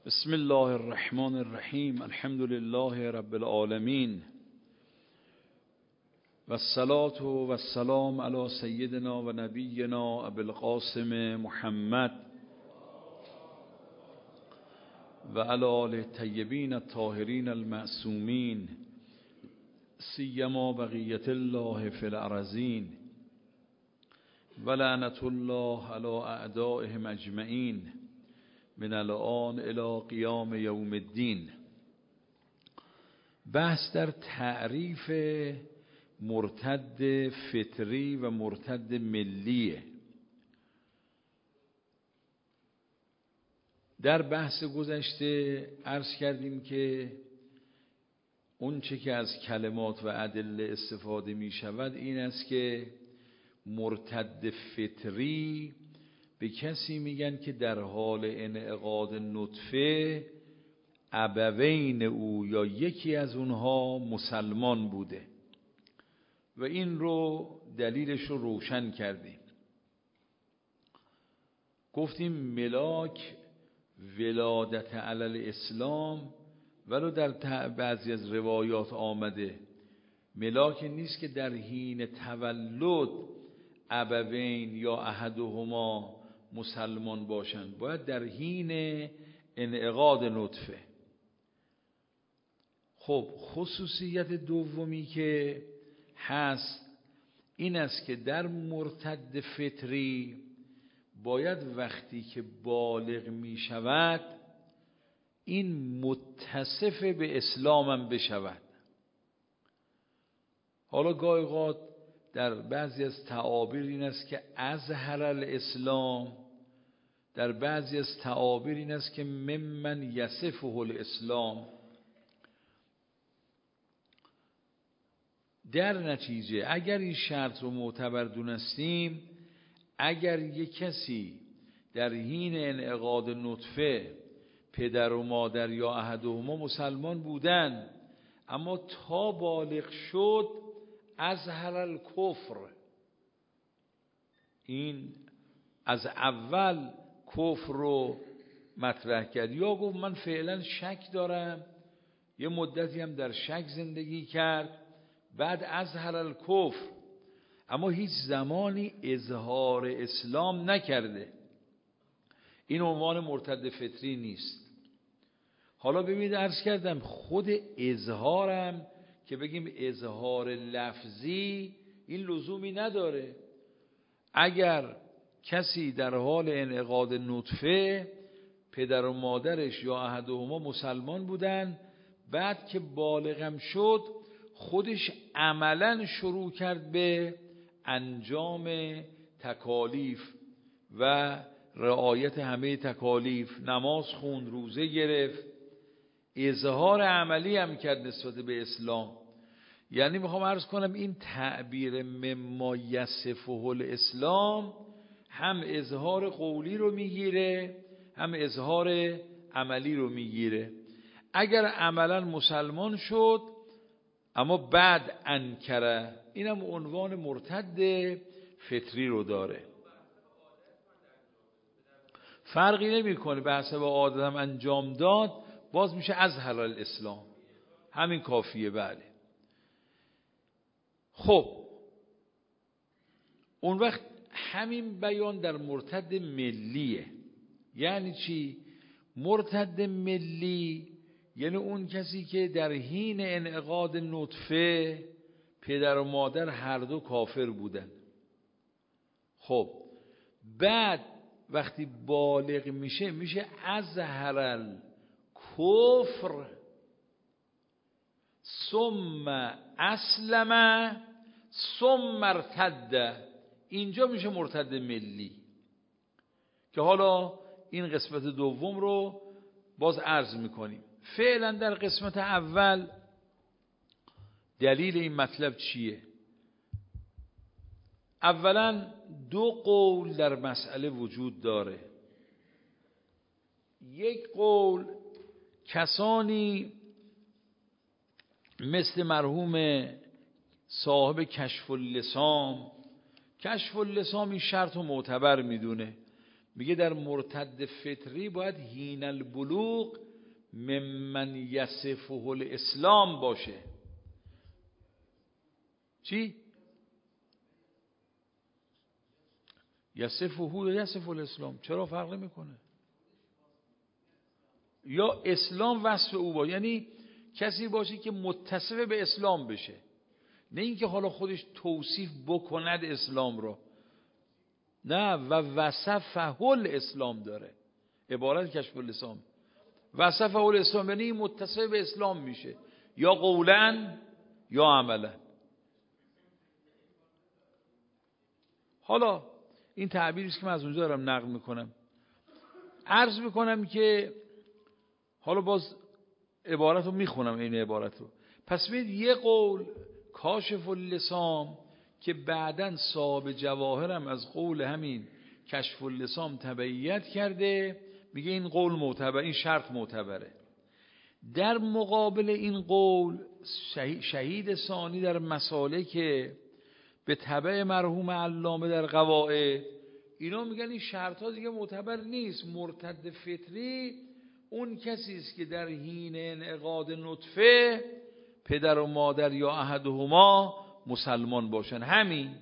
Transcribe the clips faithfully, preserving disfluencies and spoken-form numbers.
بسم الله الرحمن الرحیم. الحمد لله رب العالمین و الصلاة و السلام علی سیدنا و نبینا ابی القاسم محمد و علی آله الطیبین الطاهرین المعصومین سیما بقیة الله فی الارضین و لعنة الله علی اعدائهم اجمعین من الان الی قیام یوم الدین. بحث در تعریف مرتد فطری و مرتد ملیه. در بحث گذشته عرض کردیم که اون چه که از کلمات و ادله استفاده می شود این است که مرتد فطری به کسی میگن که در حال انعقاد نطفه ابوین او یا یکی از اونها مسلمان بوده و این رو دلیلش رو روشن کردیم. گفتیم ملاک ولادت علی الاسلام ولو در بعضی از روایات آمده ملاک نیست که در حین تولد ابوین یا احدهما مسلمان باشند، باید در حین انعقاد نطفه. خب خصوصیت دومی که هست این است که در مرتد فطری باید وقتی که بالغ می شود این متصف به اسلام هم بشود. حالا گاهی اوقات در بعضی از تعابیر این است که اظهر الاسلام، در بعضی از تعابیر این است که ممن یصفه الاسلام. در نتیجه اگر این شرط رو معتبر دونستیم، اگر یک کسی در حین انعقاد نطفه پدر و مادر یا احدهما مسلمان بودن اما تا بالغ شد اظهر الکفر، این از اول کفر رو مطرح کرد یا گفت من فعلا شک دارم، یه مدتی هم در شک زندگی کرد، بعد اظهر الکفر اما هیچ زمانی اظهار اسلام نکرده، این عنوان مرتد فطری نیست. حالا ببینید عرض کردم خود اظهارم که بگیم اظهار لفظی این لزومی نداره. اگر کسی در حال انعقاد نطفه پدر و مادرش یا احدهما مسلمان بودن، بعد که بالغم شد خودش عملا شروع کرد به انجام تکالیف و رعایت همه تکالیف، نماز خوند، روزه گرفت، اظهار عملی هم کرد نسبت به اسلام. یعنی میخوام عرض کنم این تعبیر مما یصفه الاسلام هم اظهار قولی رو میگیره هم اظهار عملی رو میگیره. اگر عملا مسلمان شد اما بعد انکره، اینم عنوان مرتد فطری رو داره. فرقی نمیکنه به حسب عادت هم انجام داد، باز میشه اظهر الاسلام، همین کافیه. بله. خب اون وقت همین بیان در مرتد ملیه. یعنی چی؟ مرتد ملی یعنی اون کسی که در حین انعقاد نطفه پدر و مادر هر دو کافر بودن، خب بعد وقتی بالغ میشه میشه اظهر الکفر ثم اسلم ثم ارتد، اینجا میشه مرتد ملی. که حالا این قسمت دوم رو باز عرض میکنیم. فعلا در قسمت اول دلیل این مطلب چیه؟ اولا دو قول در مسئله وجود داره. یک قول کسانی مثل مرحوم صاحب کشف اللسام، کشف اللسام این شرط رو معتبر میدونه، میگه در مرتد فطری باید حین البلوغ ممن یصفه الاسلام باشه. چی؟ یصفه یا یصفه الاسلام، چرا فرق نمیکنه؟ یا اسلام وصف او باشه، یعنی کسی باشه که متصف به اسلام بشه، نه اینکه حالا خودش توصیف بکند اسلام رو، نه. و وصفه الاسلام داره، عبارت کشف اللسان. وصفه الاسلام یعنی این متصف به اسلام میشه، یا قولا یا عملا. حالا این تعبیری است که من از اونجا دارم نقل میکنم. عرض میکنم که حالا باز عبارت رو میخونم، این عبارت رو. پس ببینید یه قول کاشف اللسان که بعداً صاحب جواهرم از قول همین کشف اللسان تبعیت کرده، میگه این قول معتبر، این شرط معتبره. در مقابل این قول شهید ثانی در مسالک به تبع مرحوم علامه در قواعد، اینا میگن این شرط ها دیگه معتبر نیست. مرتد فطری اون کسی است که در حین انعقاد نطفه پدر و مادر یا احدهما مسلمان باشن. همین.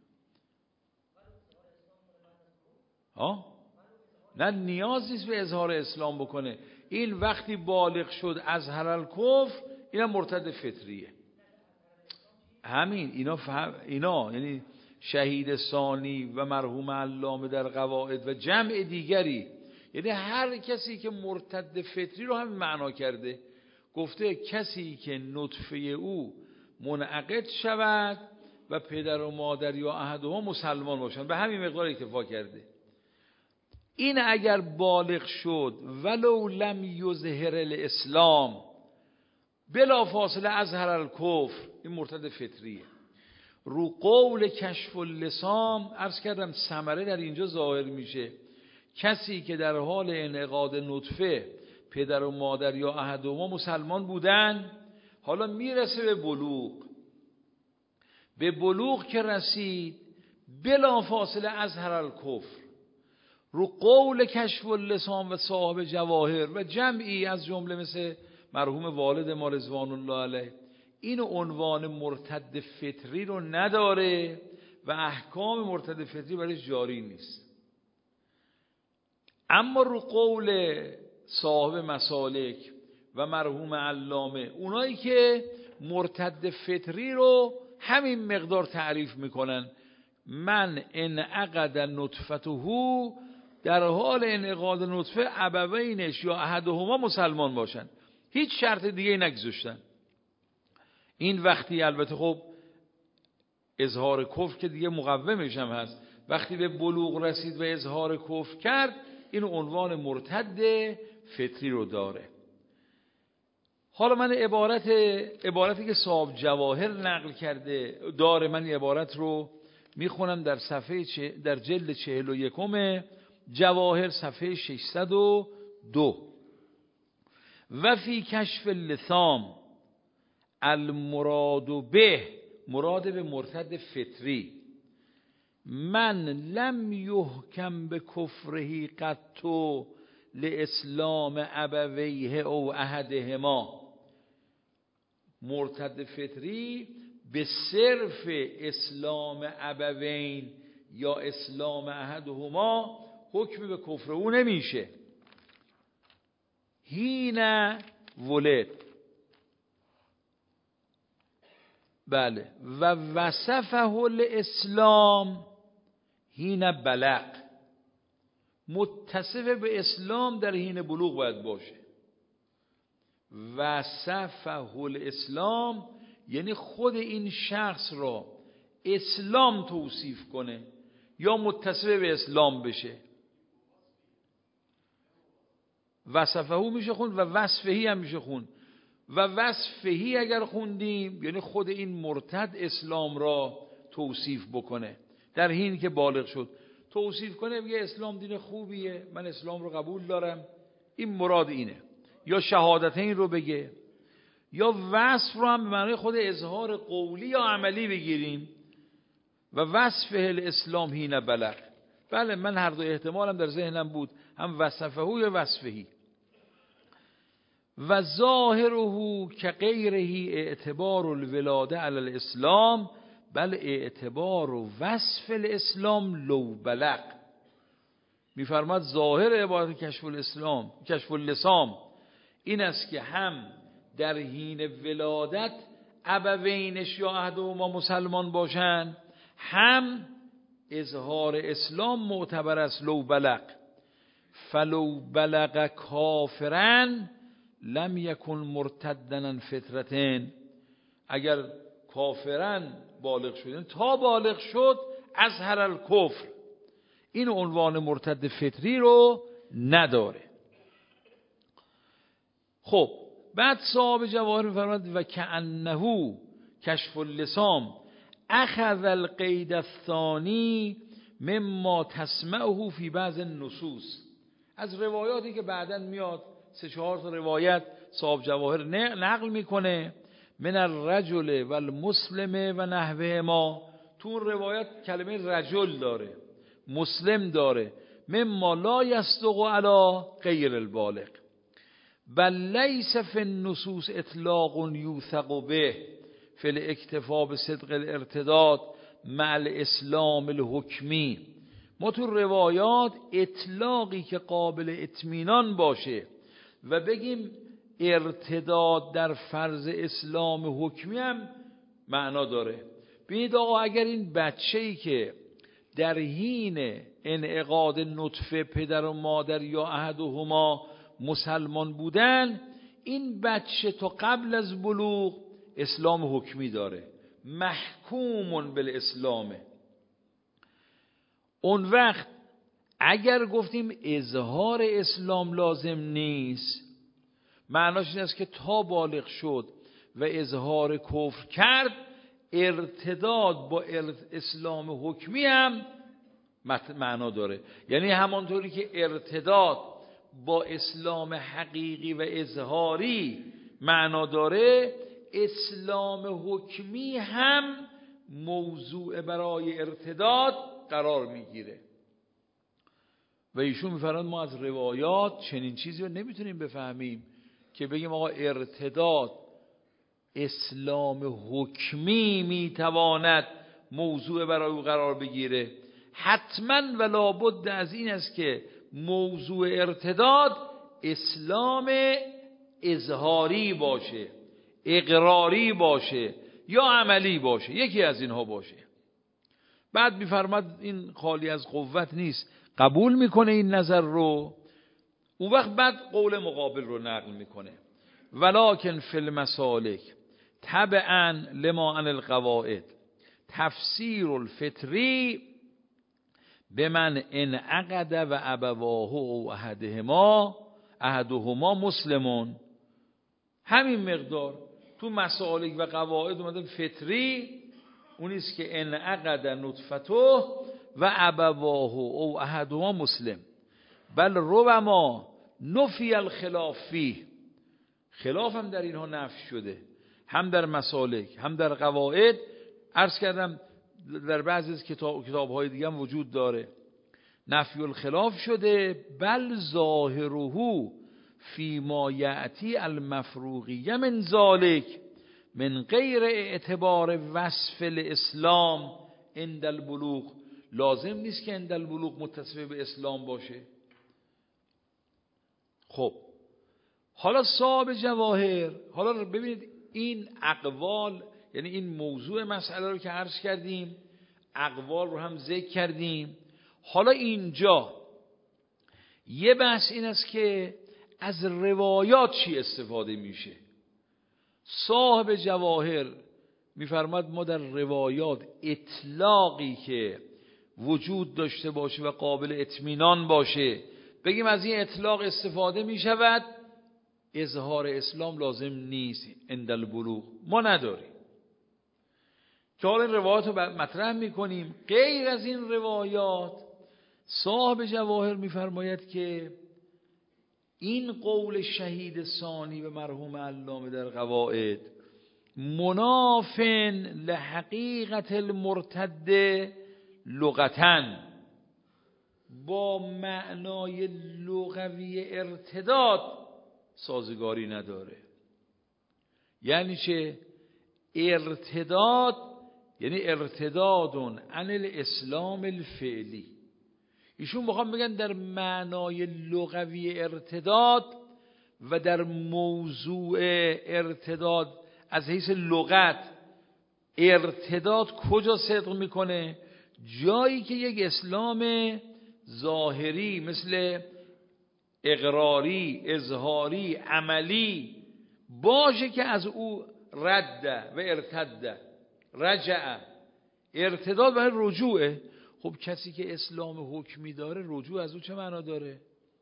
ها؟ نه نیاز نیست به اظهار اسلام بکنه. این وقتی بالغ شد اظهر الکفر، اینا مرتد فطریه. همین. اینا فهم اینا یعنی شهید ثانی و مرحوم علامه در قواعد و جمع دیگری، یعنی هر کسی که مرتد فطری رو هم معنا کرده، گفته کسی که نطفه او منعقد شود و پدر و مادر یا احدهما مسلمان باشند، به همین مقدار اکتفا کرده. این اگر بالغ شد ولو لم یظهر الاسلام بلا فاصله اظهر الکفر، این مرتد فطریه. رو قول کشف اللسان عرض کردم ثمره در اینجا ظاهر میشه. کسی که در حال انعقاد نطفه پدر و مادر یا احدهما مسلمان بودن، حالا میرسه به بلوغ. به بلوغ که رسید بلا فاصله اظهر الکفر. رو قول کشف اللسان و صاحب جواهر و جمعی از جمله مثل مرحوم والد ما رضوان الله علیه، این عنوان مرتد فطری رو نداره و احکام مرتد فطری برای جاری نیست. اما رو قول صاحب مسالک و مرحوم علامه، اونایی که مرتد فطری رو همین مقدار تعریف میکنن، من انعقد نطفته، در حال انعقاد نطفه ابوینش یا احدهما مسلمان باشن، هیچ شرط دیگه نگذاشتن. این وقتی البته خب اظهار کفر که دیگه مقومش هم هست، وقتی به بلوغ رسید و اظهار کفر کرد، این عنوان مرتد فطری رو داره. حالا من عبارت عبارتی که صاحب جواهر نقل کرده داره، من عبارت رو میخونم در صفحه چه در جلد چهل و یکم جواهر صفحه ششصد و دو. و فی کشف اللثام المراد به، مراد به مرتد فطری، من لم یحکم به کفره قط لاسلام ابویه او احدهما. مرتد فطری به صرف اسلام ابوین یا اسلام احدهما حکم به کفر او نمیشه. حین ولد، بله، و وصفه الاسلام حین بلغ، متصف به اسلام در حین بلوغ باید باشه. وصفه الاسلام یعنی خود این شخص را اسلام توصیف کنه یا متصف به اسلام بشه. وصفه میشه خوند و وصفهی هم میشه خوند. و وصفهی اگر خوندیم یعنی خود این مرتد اسلام را توصیف بکنه در حین که بالغ شد، توصیف کنه بگه اسلام دین خوبیه، من اسلام رو قبول دارم، این مراد اینه. یا شهادتین رو بگه، یا وصف رو هم به معنی خود اظهار قولی یا عملی بگیریم. و وصف الاسلام حین بلغ، بله من هر دو احتمالم در ذهنم بود، هم وصفه یا وصفهی. و ظاهره که غیره اعتبار الولاده علی الاسلام بل اعتبار و وصف الاسلام لو بلغ. میفرماد ظاهر عبارت کشف الاسلام کشف اللسام این است که هم در حین ولادت ابوینش یا احدهما مسلمان باشند، هم اظهار اسلام معتبر است لو بلغ. فلو بلغ کافرن لم یکن مرتدن فطرتن. اگر کافرن بالغ شدن تا بالغ شد اظهر الکفر، این عنوان مرتد فطری رو نداره. خب بعد صاحب جواهر می‌فرماد و کأنه کشف اللسام اخذ القید الثانی مما تسمعه فی بعض النصوص. از روایاتی که بعداً میاد سه چهار تا روایت صاحب جواهر نقل میکنه، من الرجل و المسلم و نحوه ما. تو اون روایت کلمه رجل داره، مسلم داره، مما لا یصدق علی غیر البالغ بل لیس فی النصوص اطلاق یوثق به فی الاکتفا بصدق الارتداد مع الاسلام الحکمی. ما تو روایات اطلاقی که قابل اطمینان باشه و بگیم ارتداد در فرض اسلام حکمی هم معنا داره. ببینید آقا اگر این بچه‌ای که در حین انعقاد نطفه پدر و مادر یا احدهما مسلمان بودن، این بچه تا قبل از بلوغ اسلام حکمی داره، محکوم بالاسلامه. اون وقت اگر گفتیم اظهار اسلام لازم نیست، معناش این است که تا بالغ شد و اظهار کفر کرد، ارتداد با اسلام حکمی هم معنا داره. یعنی همانطوری که ارتداد با اسلام حقیقی و اظهاری معنا داره، اسلام حکمی هم موضوع برای ارتداد قرار میگیره. و ایشون میفرماید ما از روایات چنین چیزی رو نمیتونیم بفهمیم که بگیم آقا ارتداد اسلام حکمی میتواند موضوع برای او قرار بگیره. حتما و لابد از این است که موضوع ارتداد اسلام اظهاری باشه، اقراری باشه یا عملی باشه، یکی از اینها باشه. بعد میفرماد این خالی از قوت نیست، قبول میکنه این نظر رو. اون وقت بعد قول مقابل رو نقل میکنه، ولکن فی المسالک تبعا لما عن القواعد تفسیر الفطری بمن انعقد و ابواه و احدهما احدهما مسلمون. همین مقدار تو مسالک و قواعد اومده فطری، اونیست که انعقد نطفته و ابواه او احدهما مسلم بل ربما نفی الخلاف فیه. خلاف هم در اینها نفی شده، هم در مسالک هم در قواعد. عرض کردم در بعضی از کتاب کتاب‌های دیگه هم وجود داره، نفی الخلاف شده. بل ظاهره فی ما یأتی المفروغیه من ذالک من غیر اعتبار وصف الاسلام عند البلوغ. لازم نیست که عند البلوغ متصف به اسلام باشه. خب حالا صاحب جواهر، حالا ببینید این اقوال، یعنی این موضوع مسئله رو که عرض کردیم، اقوال رو هم ذکر کردیم. حالا اینجا یه بحث این است که از روایات چی استفاده میشه. صاحب جواهر میفرماد ما در روایات اطلاقی که وجود داشته باشه و قابل اطمینان باشه بگیم از این اطلاق استفاده میشود، اظهار اسلام لازم نیست عند البلوغ، ما نداریم. که حالا این روایات رو مطرح میکنیم. غیر از این روایات صاحب جواهر میفرماید که این قول شهید ثانی به مرحوم علامه در قواعد منافن لحقیقت المرتد لغتن. با معنای لغوی ارتداد سازگاری نداره. یعنی چه؟ ارتداد یعنی ارتدادون عن الاسلام الفعلی. ایشون میخوام بگن در معنای لغوی ارتداد و در موضوع ارتداد از حیث لغت ارتداد کجا صدق میکنه؟ جایی که یک اسلام ظاهری مثل اقراری، اظهاری، عملی باشه که از او رد و ارتد، رجع، ارتداد برای رجوعه. خب کسی که اسلام حکمی داره رجوع از او چه معنا داره؟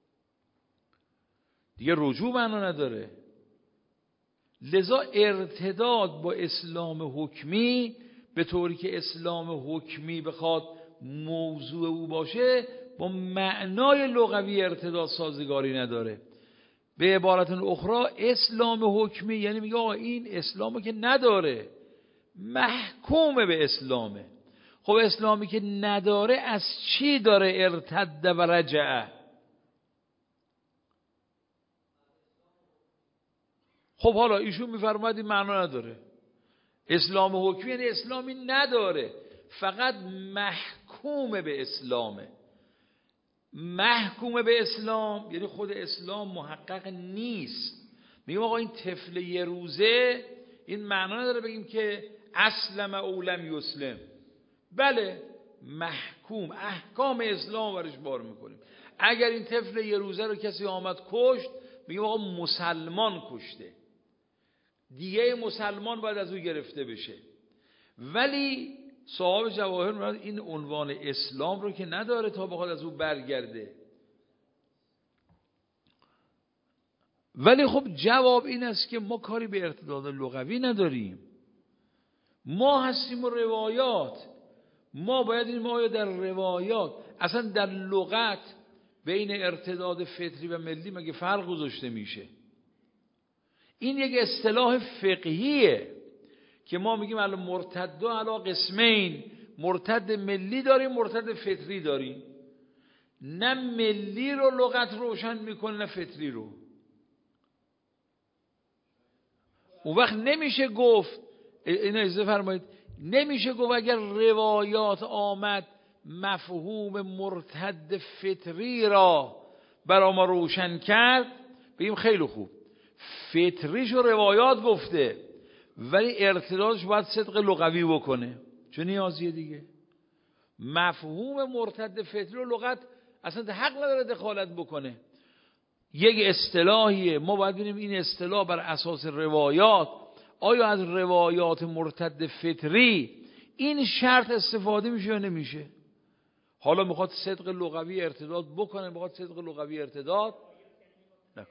دیگه رجوع معنا نداره. لذا ارتداد با اسلام حکمی به طوری که اسلام حکمی بخواد موضوع او باشه با معنای لغوی ارتداد سازگاری نداره. به عبارت اخرى اسلام حکمی یعنی میگه آقا این اسلامو که نداره، محکوم به اسلامه. خب اسلامی که نداره از چی داره ارتد و رجع؟ خب حالا ایشون میفرماید این معنا نداره. اسلام حکمی یعنی اسلامی نداره، فقط محکوم به اسلامه. محکوم به اسلام یعنی خود اسلام محقق نیست. میگم آقا این طفل یه روزه این معنا نداره بگیم که اسلم او لم یسلم. بله محکوم، احکام اسلام برش بار میکنیم. اگر این طفل یه روزه رو کسی آمد کشت میگیم آقا مسلمان کشته، دیگه مسلمان باید از او گرفته بشه. ولی صاحب جواهر میگه این عنوان اسلام رو که نداره تا بخواد از او برگرده. ولی خب جواب این است که ما کاری به ارتداد لغوی نداریم، ما هستیم و روایات. ما باید این ما در روایات اصلا در لغت بین ارتداد فطری و ملی مگه فرق گذاشته میشه؟ این یک اصطلاح فقهیه که ما میگیم الان مرتد علی قسمین، مرتد ملی داریم، مرتد فطری داریم. نه ملی رو لغت روشن میکنه نه فطری رو. اون وقت نمیشه گفت، اینو اجازه فرمایید، نمیشه گفت اگر روایات آمد مفهوم مرتد فطری را برای ما روشن کرد بگیم خیلی خوب فطریش رو روایات گفته ولی ارتدادش باید صدق لغوی بکنه، چه نیازیه دیگه؟ مفهوم مرتد فطری رو لغت اصلا حق نداره دخالت بکنه. یک اصطلاحیه، ما باید ببینیم این اصطلاح بر اساس روایات آیا از روایات مرتد فطری این شرط استفاده میشه یا نمیشه. حالا میخواد صدق لغوی ارتداد بکنه، میخواد صدق لغوی ارتداد نکنه.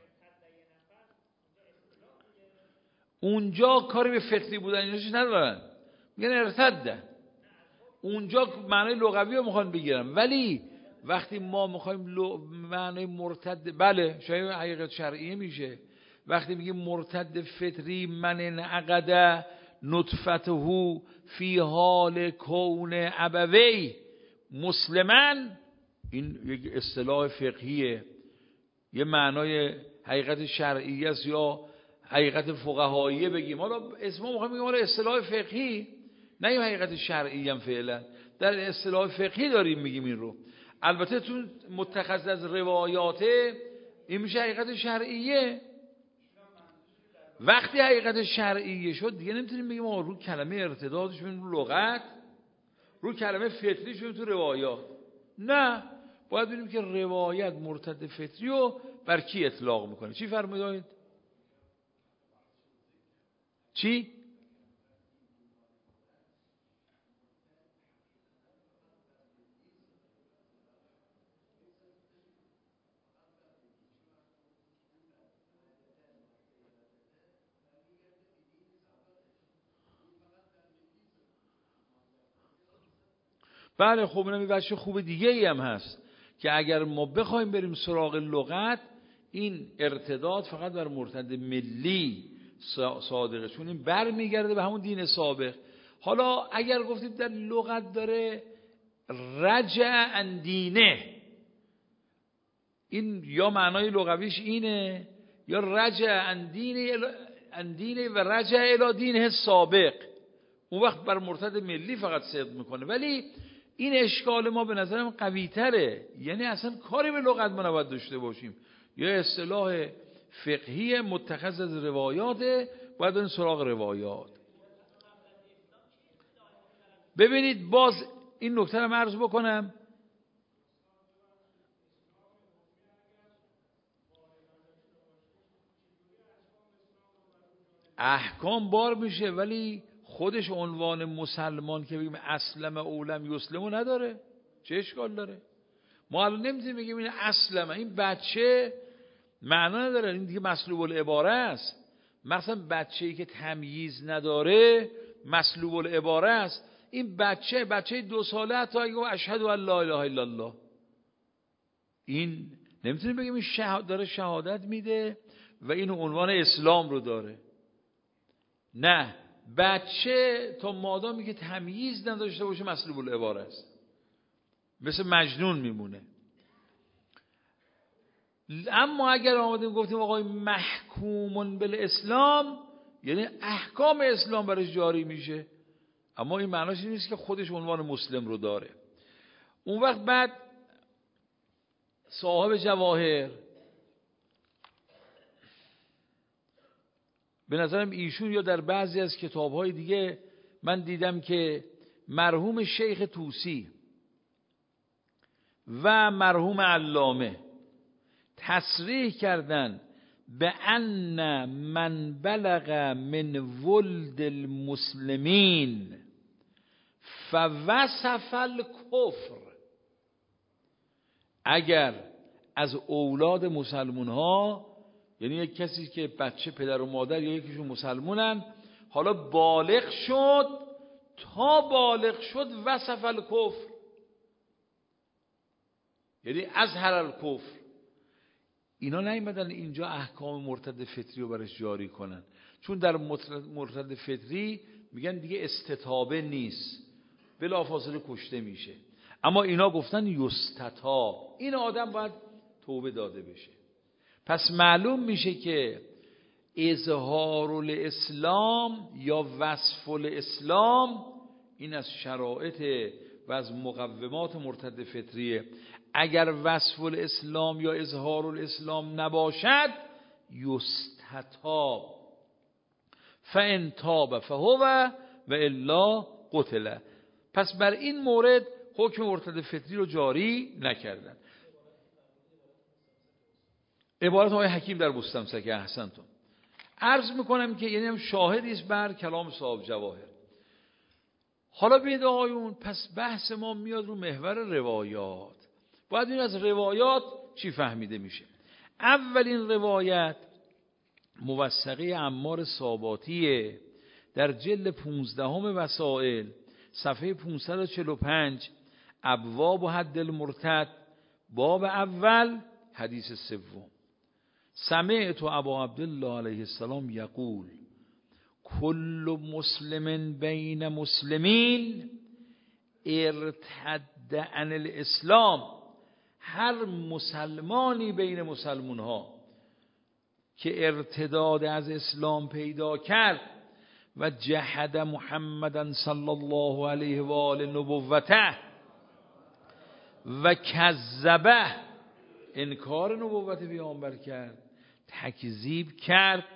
اونجا کاری به فطری بودن ایناشش ندارن، میگن ارتده، اونجا معنی لغوی رو میخوان بگیرن. ولی وقتی ما میخوایم لغ... معنی مرتد، بله شاید حقیقت شرعیه میشه. وقتی میگیم مرتد فطری من انعقد نطفته فی حال کون ابوی مسلماً، این یک اصطلاح فقهیه، یه معنای حقیقت شرعیه است یا حقیقت فقهاییه بگیم. حالا اسمو میخوایم بگیم حالا اصطلاح فقهی، نه این حقیقت شرعی هم فعلا در اصطلاح فقهی داریم میگیم این رو. البته تو متخذ از روایاته این میشه حقیقت شرعیه. وقتی حقیقت شرعیه شد دیگه نمیتونیم بگیم آقا رو کلمه ارتدادش ببینیم رو لغت، رو کلمه فطریش ببینیم تو روایات. نه، باید ببینیم که روایت مرتد فطری رو بر کی اطلاق میکنه. چی فرمودید؟ چی؟ بله خب اینم بچه خوب دیگه ای هم هست که اگر ما بخوایم بریم سراغ لغت این ارتداد فقط بر مرتد ملی صادقه، چون این بر میگرده به همون دین سابق. حالا اگر گفتیم در لغت داره رجع عن دینه، این یا معنای لغویش اینه یا رجع عن دین عن دین و رجع الی دینه سابق، اون وقت بر مرتد ملی فقط صدق میکنه. ولی این اشکال ما به نظرم قوی تره، یعنی اصلا کاری به لغت ما نباید داشته باشیم، یا اصطلاح فقهی متخذ از روایات، باید این سراغ روایات. ببینید باز این نکته رو عرض بکنم، احکام بار میشه ولی خودش عنوان مسلمان که بگیم اسلم اولم یسلمو نداره، چه اشکال داره؟ ما الان نمیتونیم بگیم این اسلم، این بچه معنا نداره، این دیگه مسلوب العباره است. مثلا بچه‌ای که تمییز نداره مسلوب العباره است. این بچه بچه دو ساله حتی اگه اشهد ان لا اله الا الله، این نمیتونیم بگیم این شهادت داره شهادت میده و این عنوان اسلام رو داره. نه، بچه تا مادامی که تمییز نداشته باشه مسلوب العباره است، مثل مجنون میمونه. اما اگر آمدیم گفتیم آقای محکومون بالاسلام، یعنی احکام اسلام برش جاری میشه، اما این معناش این نیست که خودش عنوان مسلم رو داره. اون وقت بعد صاحب جواهر به نظرم ایشون یا در بعضی از کتاب‌های دیگه من دیدم که مرحوم شیخ طوسی و مرحوم علامه تصریح کردن به ان من بلغ من ولد المسلمین فوصف الکفر، اگر از اولاد مسلمون ها، یعنی یک کسی که بچه پدر و مادر یا یکیشون مسلمونن، حالا بالغ شد، تا بالغ شد وصف الکفر، یعنی اظهر الکفر، اینا نیومدن اینجا احکام مرتد فطری رو برش جاری کنن، چون در مرتد فطری میگن دیگه استتابه نیست، بلافاصله کشته میشه. اما اینا گفتن یستتاب، این آدم باید توبه داده بشه. پس معلوم میشه که اظهار الاسلام یا وصف الاسلام این از شرایط و از مقومات مرتد فطریه. اگر وصف الاسلام یا اظهار الاسلام نباشد یستتاب، فان تاب فهو و الا قتل. پس بر این مورد حکم مرتد فطری رو جاری نکردن. عبارت آقای حکیم در بستمسک، احسنتون. عرض میکنم که یعنی هم شاهدی است بر کلام صاحب جواهر. حالا ببینید آقایون، پس بحث ما میاد رو محور روایات. باید این از روایات چی فهمیده میشه. اولین روایت موثقه عمار ساباتیه در جلد پونزدهم وسائل صفحه پانصد و چهل و پنج، ابواب و حد المرتد، باب اول، حدیث سوم. سمعت ابا عبدالله علیه السلام یقول کل مسلم بین مسلمین ارتد عن الاسلام، هر مسلمانی بین مسلمون ها که ارتداد از اسلام پیدا کرد و جحد محمدن صلی الله علیه و آله نبوته و کذبه، انکار نبوت پیامبر کرد، تکذیب کرد،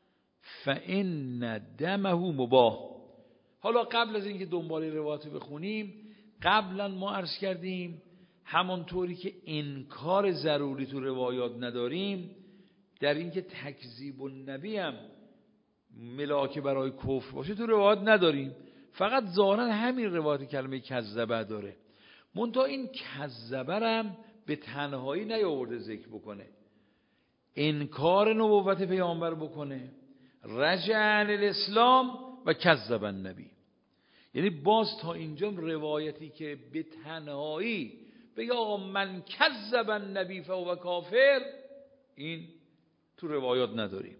فإن دمه مباح. حالا قبل از اینکه دنبال روایت بخونیم، قبلا ما عرض کردیم همانطوری که انکار ضروری تو روایات نداریم، در اینکه تکذیب النبی هم ملاک برای کفر باشه تو روایات نداریم، فقط ظاهرا همین روایت کلمه کذبه داره. منتها این کذبه هم به تنهایی نیاورده ذکر بکنه، انکار نبوت پیامبر بکنه، رجع عن الاسلام و کذب النبی. یعنی باز تا اینجا روایتی که به تنهایی بگه آقا من کذب النبی فهو کافر، این تو روایات نداریم.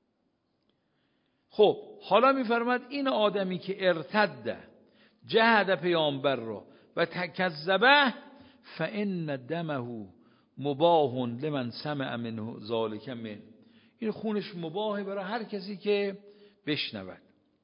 خب حالا میفرماد این آدمی که ارتد، جهد پیامبر را و تکذبه، فان دمه مباح لمن سمع منه ذلک من. این خونش مباهه برای هر کسی که بشنود.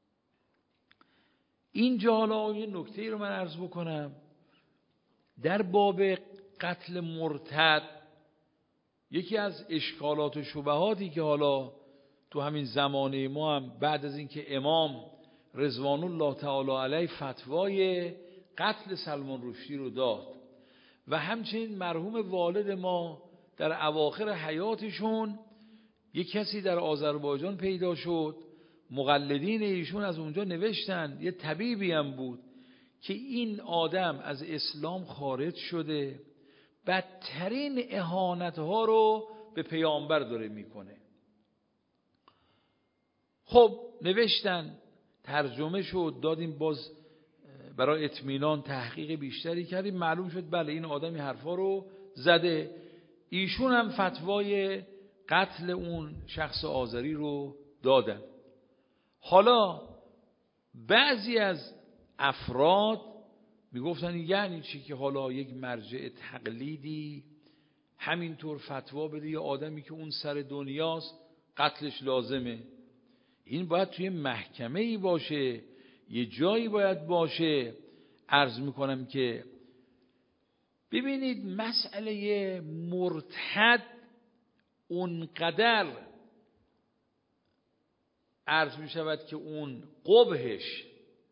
اینجا حالا یه نکته رو من عرض بکنم در باب قتل مرتد. یکی از اشکالات و شبهاتی که حالا تو همین زمانه ما هم بعد از اینکه امام رضوان الله تعالی علیه فتوای قتل سلمان رشدی رو داد و همچنین مرحوم والد ما در اواخر حیاتشون یک کسی در آذربایجان پیدا شد، مقلدین ایشون از اونجا نوشتن، یه طبیبی هم بود که این آدم از اسلام خارج شده، بدترین اهانت‌ها رو به پیامبر داره میکنه. خب نوشتن، ترجمه شد، دادیم، باز برای اطمینان تحقیق بیشتری کردیم، معلوم شد بله این آدمی حرفا رو زده. ایشون هم فتوای قتل اون شخص آذری رو دادن. حالا بعضی از افراد میگفتن یعنی چی که حالا یک مرجع تقلیدی همینطور فتوا بده یه آدمی که اون سر دنیاست قتلش لازمه؟ این باید توی محکمه ای باشه، یه جایی باید باشه. عرض میکنم که ببینید مسئله مرتد اونقدر عرض میشود که اون قبحش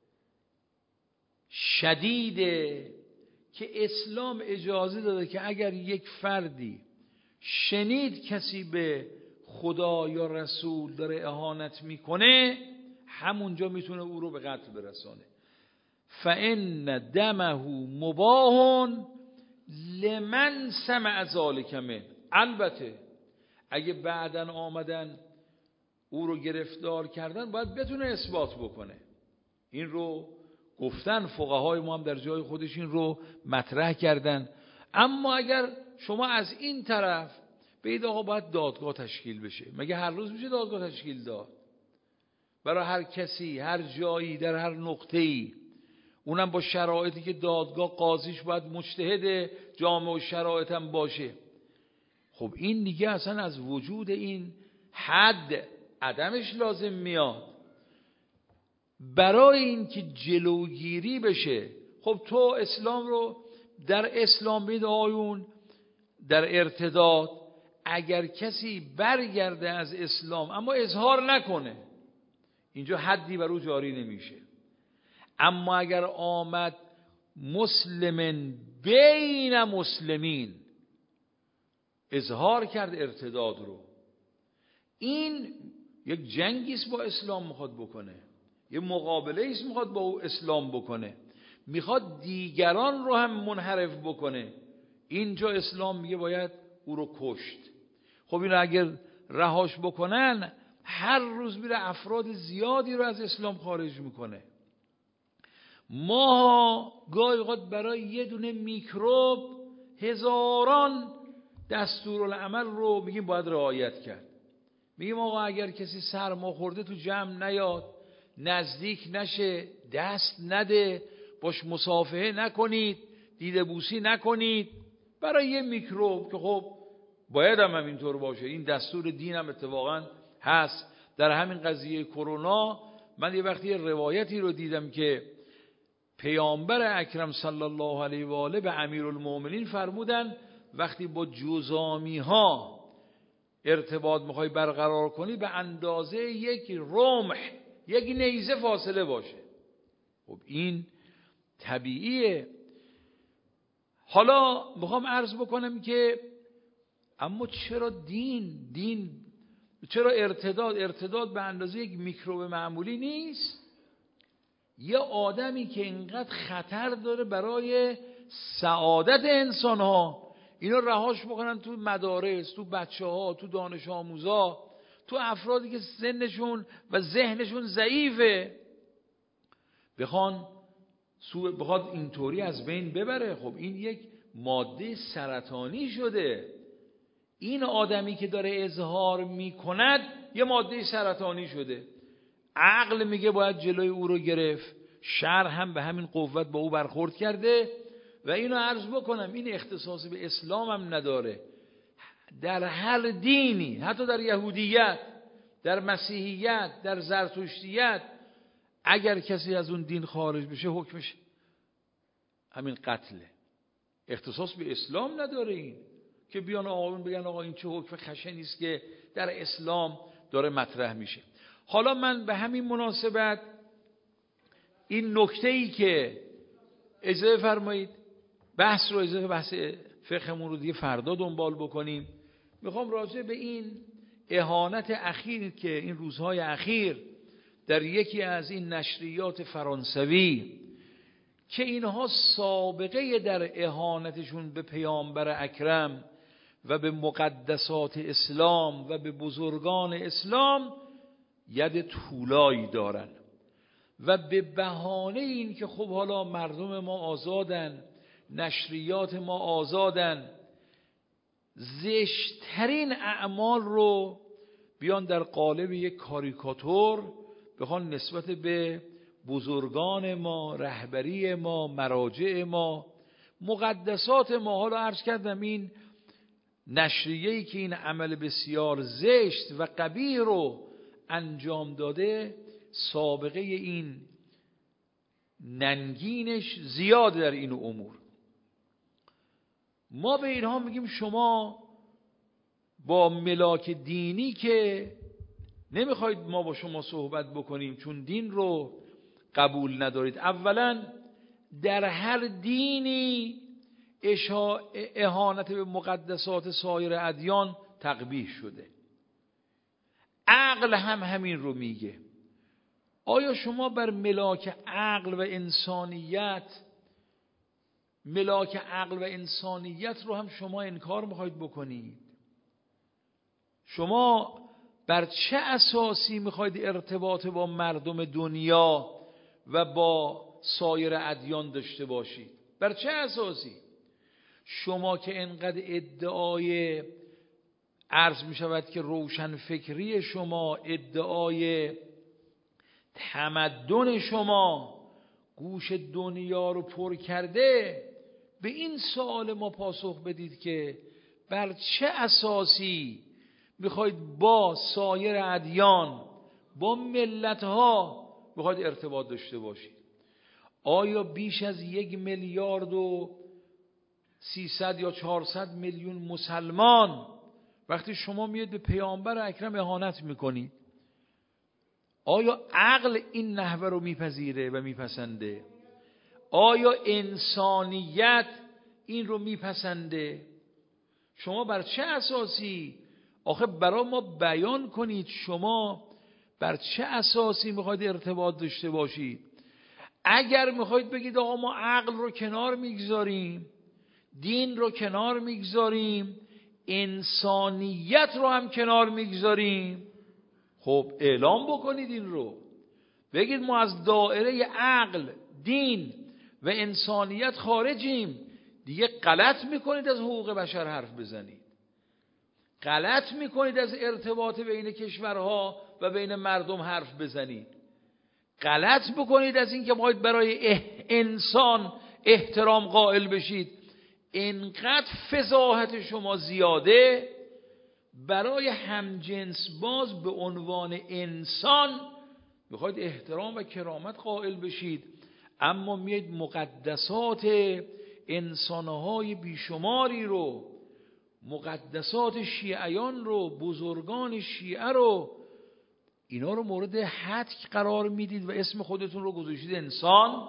شدیده که اسلام اجازه داده که اگر یک فردی شنید کسی به خدا یا رسول داره اهانت میکنه، همونجا میتونه او رو به قتل برسانه. فإن دمه مباح لمن سمع ذلک منه. البته اگه بعدن آمدن او رو گرفتار کردن باید بتونه اثبات بکنه. این رو گفتن فقهای ما هم در جای خودش این رو مطرح کردن. اما اگر شما از این طرف بگید آقا باید دادگاه تشکیل بشه، مگه هر روز میشه دادگاه تشکیل داد؟ برای هر کسی هر جایی در هر نقطه‌ای، اونم با شرایطی که دادگاه قاضیش باید مجتهد جامع و شرایط هم باشه. خب این دیگه اصلا از وجود این حد عدمش لازم میاد. برای این که جلوگیری بشه، خب تو اسلام رو در اسلام بید آیون در ارتداد، اگر کسی برگرده از اسلام اما اظهار نکنه، اینجا حدی بر او جاری نمیشه. اما اگر آمد مسلمن بین مسلمین، اظهار کرد ارتداد رو، این یک جنگی است با اسلام میخواد بکنه، یه مقابله است میخواد با او اسلام بکنه، میخواد دیگران رو هم منحرف بکنه. اینجا اسلام میگه باید او رو کشت. خب اینو اگر رهاش بکنن، هر روز میره افراد زیادی رو از اسلام خارج میکنه. ما گاهی اوقات برای یه دونه میکروب هزاران دستورالعمل رو میگیم باید رعایت کرد. میگیم آقا اگر کسی سرما خورده تو جمع نیاد، نزدیک نشه، دست نده، باش مصافحه نکنید، دیده بوسی نکنید، برای یه میکروب که خب باید هم همینطور باشه. این دستور دین هم اتفاقا هست. در همین قضیه کرونا من یه وقتی روایتی رو دیدم که پیامبر اکرم صلی الله علیه و آله به امیرالمومنین فرمودن وقتی با جزامی ها ارتباط میخوای برقرار کنی به اندازه یک رمح، یک نیزه فاصله باشه. خب این طبیعیه. حالا میخوام عرض بکنم که اما چرا دین دین چرا ارتداد ارتداد به اندازه یک میکروب معمولی نیست؟ یه آدمی که اینقدر خطر داره برای سعادت انسان ها، اینا رهاش بکنن تو مدارس، تو بچه ها، تو دانش آموزا، تو افرادی که سنشون و ذهنشون ضعیفه، بخوان سو بخواد اینطوری از بین ببره. خب این یک ماده سرطانی شده. این آدمی که داره اظهار میکند یه ماده سرطانی شده. عقل میگه باید جلوی او رو گرفت، شرع هم به همین قوت با او برخورد کرده. و اینو عرض بکنم این اختصاصی به اسلام هم نداره. در هر دینی، حتی در یهودیت، در مسیحیت، در زرتشتیت، اگر کسی از اون دین خارج بشه حکمش همین قتله. اختصاص به اسلام نداره این که بیان آقایون بگن آقا این چه حکم خشنی است که در اسلام داره مطرح میشه. حالا من به همین مناسبت این نکته‌ای که اجازه فرمایید بحث رو اجازه بحث فقهمون رو دیگه فردا دنبال بکنیم، میخوام راجع به این اهانت اخیر که این روزهای اخیر در یکی از این نشریات فرانسوی که اینها سابقه در اهانتشون به پیامبر اکرم و به مقدسات اسلام و به بزرگان اسلام ید طولایی دارن و به بهانه این که خب حالا مردم ما آزادن، نشریات ما آزادن، زشترین اعمال رو بیان در قالب یک کاریکاتور بخوان نسبت به بزرگان ما، رهبری ما، مراجع ما، مقدسات ما. حالا عرض کردم این نشریه‌ای که این عمل بسیار زشت و قبیح رو انجام داده سابقه این ننگینش زیاد در این امور. ما به اینها میگیم شما با ملاک دینی که نمیخواید ما با شما صحبت بکنیم چون دین رو قبول ندارید. اولا در هر دینی اهانت به مقدسات سایر ادیان تقبیح شده. عقل هم همین رو میگه. آیا شما بر ملاک عقل و انسانیت ملاک عقل و انسانیت رو هم شما انکار میخواید بکنید؟ شما بر چه اساسی میخواید ارتباط با مردم دنیا و با سایر ادیان داشته باشید؟ بر چه اساسی؟ شما که انقدر ادعای عرض میشود که روشن فکری شما، ادعای تمدن شما گوش دنیا رو پر کرده، به این سوال ما پاسخ بدید که بر چه اساسی میخواید با سایر ادیان، با ملتها میخواید ارتباط داشته باشید؟ آیا بیش از یک میلیارد و سیصد یا چهارصد میلیون مسلمان وقتی شما میاد به پیامبر اکرم اهانت میکنید، آیا عقل این نحوه رو میپذیره و میپسنده؟ آیا انسانیت این رو میپسنده؟ شما بر چه اساسی؟ آخه برای ما بیان کنید شما بر چه اساسی میخواید ارتباط داشته باشید. اگر میخواید بگید آقا ما عقل رو کنار میگذاریم، دین رو کنار میگذاریم، انسانیت رو هم کنار میگذاریم، خب اعلام بکنید این رو، بگید ما از دایره عقل، دین و انسانیت خارجیم. دیگه غلط میکنید از حقوق بشر حرف بزنید، غلط میکنید از ارتباط بین کشورها و بین مردم حرف بزنید، غلط بکنید از این که باید برای انسان احترام قائل بشید. اینقدر فضاحت شما زیاده، برای همجنس باز به عنوان انسان میخواید احترام و کرامت قائل بشید، اما میید مقدسات انسانهای بیشماری رو، مقدسات شیعیان رو، بزرگان شیعه رو، اینا رو مورد حتک قرار میدید و اسم خودتون رو گذاشتید انسان.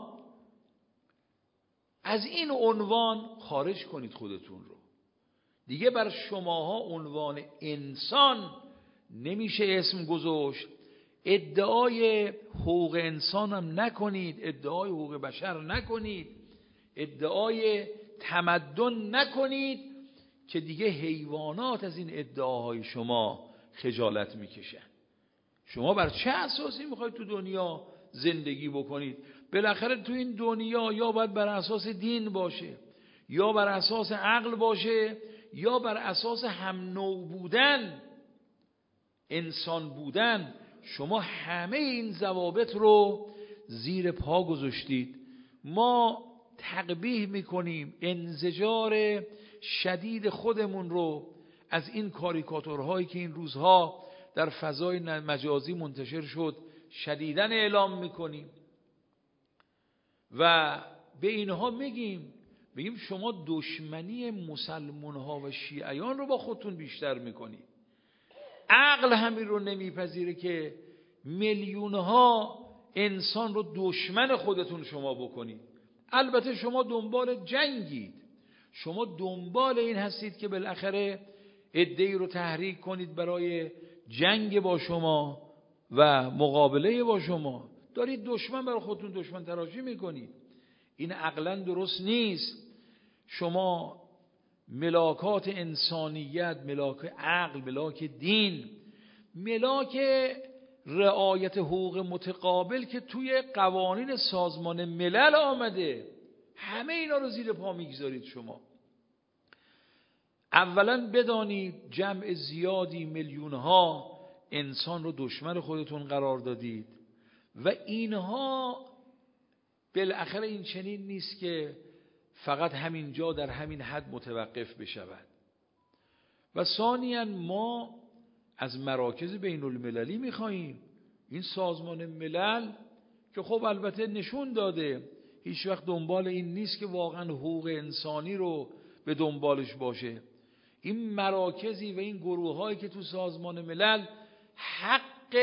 از این عنوان خارج کنید خودتون رو. دیگه بر شماها عنوان انسان نمیشه اسم گذاشت. ادعای حقوق انسان هم نکنید، ادعای حقوق بشر نکنید، ادعای تمدن نکنید که دیگه حیوانات از این ادعاهای شما خجالت میکشن. شما بر چه اساسی میخواید تو دنیا زندگی بکنید؟ بالاخره تو این دنیا یا باید بر اساس دین باشه، یا بر اساس عقل باشه، یا بر اساس هم نوع بودن، انسان بودن. شما همه این ضوابط رو زیر پا گذاشتید. ما تقبیح میکنیم، انزجار شدید خودمون رو از این کاریکاتورهایی که این روزها در فضای مجازی منتشر شد شدیداً اعلام میکنیم و به اینها میگیم بگیم شما دشمنی مسلمان ها و شیعیان رو با خودتون بیشتر میکنید. عقل همین رو نمیپذیره که میلیون ها انسان رو دشمن خودتون شما بکنید. البته شما دنبال جنگید، شما دنبال این هستید که بالاخره عده‌ای رو تحریک کنید برای جنگ با شما و مقابله با شما. دارید دشمن برای خودتون دشمن تراشی میکنید. این عقلا درست نیست. شما ملاکات انسانیت، ملاک عقل، ملاک دین، ملاک رعایت حقوق متقابل که توی قوانین سازمان ملل آمده، همه اینا رو زیر پا میگذارید. شما اولا بدانید جمع زیادی میلیون ها انسان رو دشمن خودتون قرار دادید و اینها بالاخره این چنین نیست که فقط همین جا در همین حد متوقف بشود. و ثانیاً ما از مراکز بین المللی میخواییم. این سازمان ملل که خب البته نشون داده هیچ وقت دنبال این نیست که واقعا حقوق انسانی رو به دنبالش باشه. این مراکزی و این گروه هایی که تو سازمان ملل حق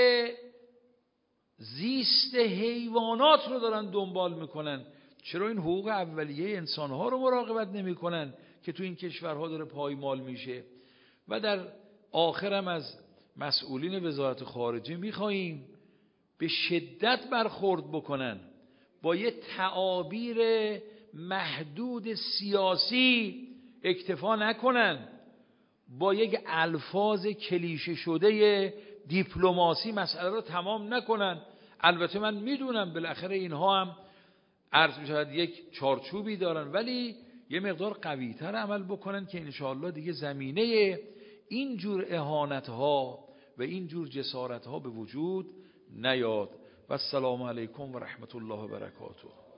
زیست حیوانات رو دارن دنبال میکنن، چرا این حقوق اولیه انسان ها رو مراقبت نمی کنن که تو این کشورها داره پایمال میشه؟ و در آخرم از مسئولین وزارت خارجه میخواییم به شدت برخورد بکنن، با یه تعابیر محدود سیاسی اکتفا نکنن، با یک الفاظ کلیشه شده دیپلماسی مسئله رو تمام نکنن. البته من میدونم بالاخره اینها هم عرض می شود یک چارچوبی دارن، ولی یه مقدار قوی‌تر عمل بکنن که انشاءالله دیگه زمینه اینجور اهانت‌ها و اینجور جسارت‌ها به وجود نیاد. و السلام علیکم و رحمت الله و برکاته.